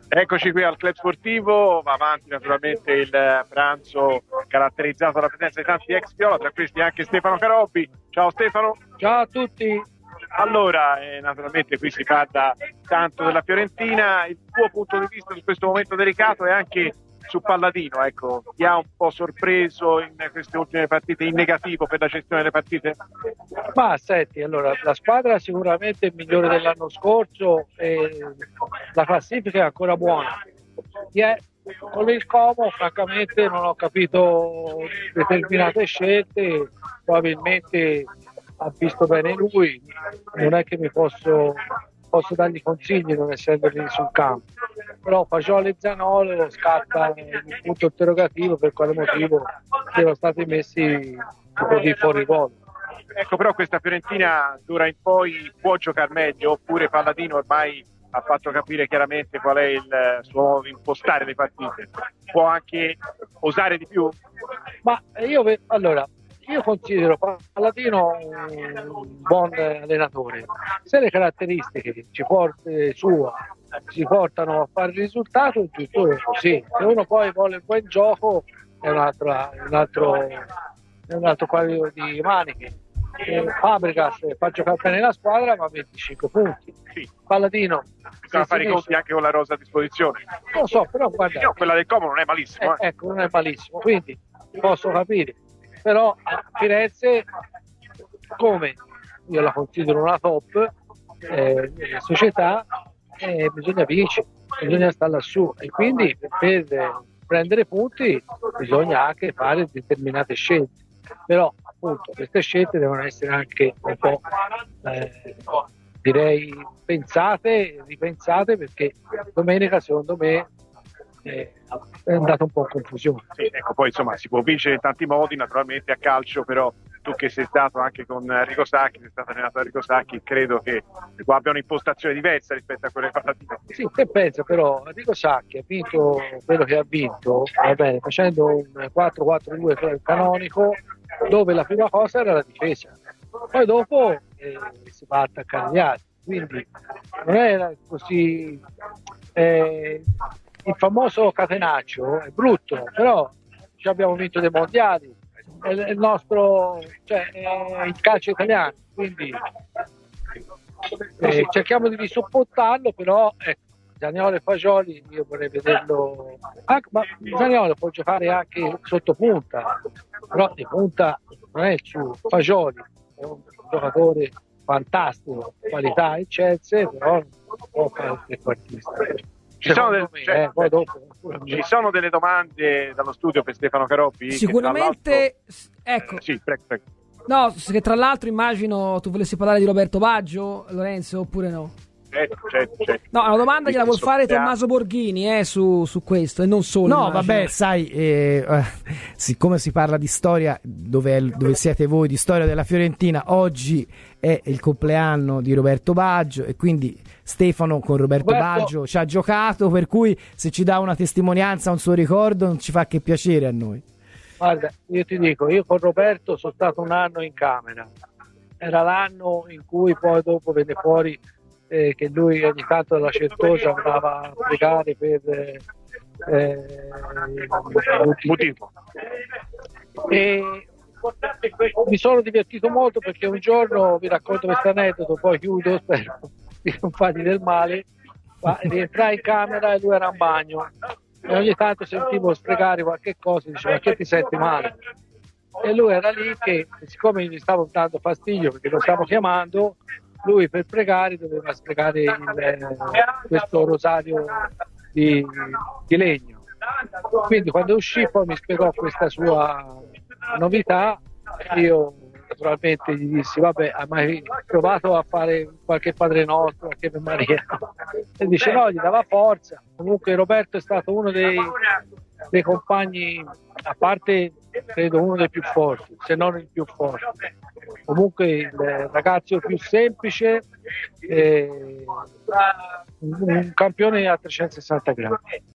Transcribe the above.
Eccoci qui al club sportivo, va avanti naturalmente il pranzo caratterizzato dalla presenza di tanti ex viola, tra questi anche Stefano Carobbi. Ciao Stefano. Ciao a tutti. Allora, naturalmente qui si parla tanto della Fiorentina, il tuo punto di vista su questo momento delicato e anche su Palladino, ecco, ti ha un po' sorpreso in queste ultime partite in negativo per la gestione delle partite? Ma senti, allora la squadra sicuramente è migliore dell'anno scorso e la classifica è ancora buona. Con il Como francamente non ho capito determinate scelte, probabilmente ha visto bene lui, non è che posso dargli consigli non essendo lì sul campo, però Fagioli e Zaniolo scatta un punto interrogativo per quale motivo siano stati messi così fuori ruolo. Ecco, però questa Fiorentina d'ora in poi può giocare meglio, oppure Palladino ormai ha fatto capire chiaramente qual è il suo modo di impostare le partite, può anche osare di più? Ma io considero Palladino un buon allenatore. Se le caratteristiche ci portano a fare il risultato, è giusto così. Se uno poi vuole il buon gioco è un altro paio di maniche. Fabregas fa giocare bene la squadra, ma 25 punti. Sì. Palladino Bisogna fare i conti anche con la rosa a disposizione. Non lo so, però guarda, no, quella del Como non è malissimo. Ecco, non è malissimo, quindi posso capire. Però a Firenze, come io la considero una top società, bisogna vincere, bisogna stare lassù e quindi per prendere punti bisogna anche fare determinate scelte. Però appunto queste scelte devono essere anche un po' direi ripensate, perché domenica secondo me è andata un po' in confusione. Sì, ecco, poi insomma si può vincere in tanti modi, naturalmente a calcio, però tu che sei stato anche con Arrigo Sacchi, sei stato allenato da Arrigo Sacchi, credo che abbia un'impostazione diversa rispetto a quelle Palladino. Sì, che penso però, Arrigo Sacchi ha vinto quello che ha vinto, va bene, facendo un 4-4-2 canonico, dove la prima cosa era la difesa, poi dopo si va a attaccare gli altri, quindi non era così il famoso catenaccio è brutto, però ci abbiamo vinto dei mondiali, è il nostro, cioè è il calcio italiano, quindi cerchiamo di supportarlo, però Zaniolo e Fagioli io vorrei vederlo ma Zaniolo può giocare anche sotto punta, però di punta non è il suo. Fagioli è un giocatore fantastico, qualità eccelse, però non può fare il trequartista. Ci sono delle domande dallo studio per Stefano Carobbi? Sicuramente, ecco. Sì, prego. No, che tra l'altro immagino tu volessi parlare di Roberto Baggio, Lorenzo, oppure no? Certo. No, una domanda gliela vuol fare Tommaso Borghini su questo e non solo. No, vabbè, sai, siccome si parla di storia, dove siete voi, di storia della Fiorentina, oggi è il compleanno di Roberto Baggio e quindi Stefano con Roberto Baggio ci ha giocato, per cui se ci dà una testimonianza, un suo ricordo, non ci fa che piacere a noi. Guarda, io ti dico, io con Roberto sono stato un anno in camera, era l'anno in cui poi dopo venne fuori che lui ogni tanto dalla Certosa andava a pregare per motivo. E mi sono divertito molto perché un giorno, vi racconto questo aneddoto, poi chiudo, spero di non fargli del male, ma rientrai in camera e lui era in bagno e ogni tanto sentivo sprecare qualche cosa e diceva: ma che ti senti male? E lui era lì che, siccome gli stavo dando fastidio perché lo stavo chiamando, lui per pregare doveva sprecare questo rosario di legno. Quindi quando uscì poi mi spiegò questa sua novità, io naturalmente gli dissi: vabbè, hai mai provato a fare qualche Padre Nostro, qualche Ave Maria? E dice no, gli dava forza. Comunque Roberto è stato uno dei compagni, a parte credo uno dei più forti, se non il più forte. Comunque il ragazzo più semplice, un campione a 360 gradi.